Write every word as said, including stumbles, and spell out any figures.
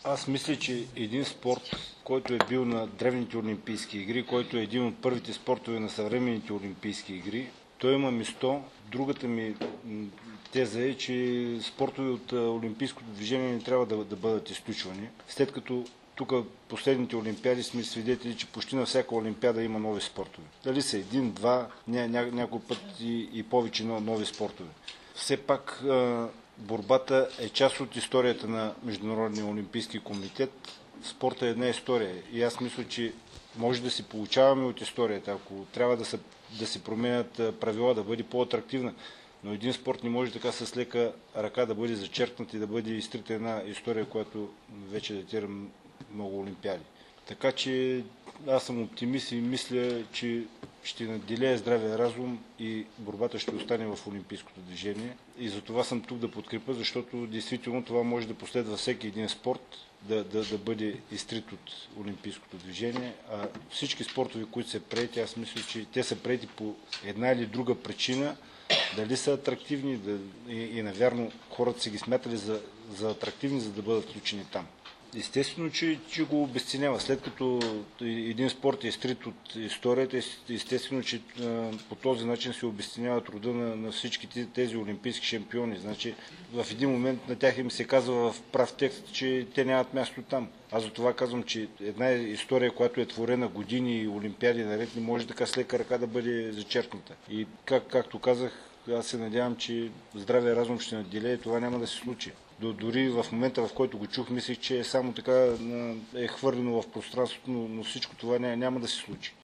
Аз мисля, че един спорт, който е бил на древните Олимпийски игри, който е един от първите спортове на съвременните Олимпийски игри, той има място. Другата ми теза е, че спортове от олимпийското движение не трябва да, да бъдат изключвани. След като тук последните олимпиади сме свидетели, че почти на всяка олимпиада има нови спортове. Дали са един, два, ня, ня, някой път и, и повече нови спортове. Все пак борбата е част от историята на Международния олимпийски комитет. Спорта е една история и аз мисля, че може да си получаваме от историята, ако трябва да се, да се променят правила, да бъде по-атрактивна. Но един спорт не може така с лека ръка да бъде зачеркнат и да бъде изтрита една история, която вече датира много олимпиади. Така че аз съм оптимист и мисля, че ще наделее здравия разум и борбата ще остане в олимпийското движение. И за това съм тук да подкрепя, защото действително това може да последва всеки един спорт, да, да, да бъде изтрит от олимпийското движение. А всички спортове, които са приети, аз мисля, че те са приети по една или друга причина, дали са атрактивни да, и, и навярно хората си ги смятали за, за атрактивни, за да бъдат включени там. Естествено, че, че го обесценява. След като един спорт е изтрит от историята, естествено, че а, по този начин се обесценява труда на, на всички тези олимпийски шампиони. Значи в един момент на тях им се казва в прав текст, че те нямат място там. Аз за това казвам, че една история, която е творена години и олимпиади наред, не може така с лека ръка да бъде зачеркната. И как, както казах, аз се надявам, че здравия разум ще наделее, това няма да се случи. Дори в момента, в който го чух, мислех, че е само така е хвърлено в пространството, но всичко това няма да се случи.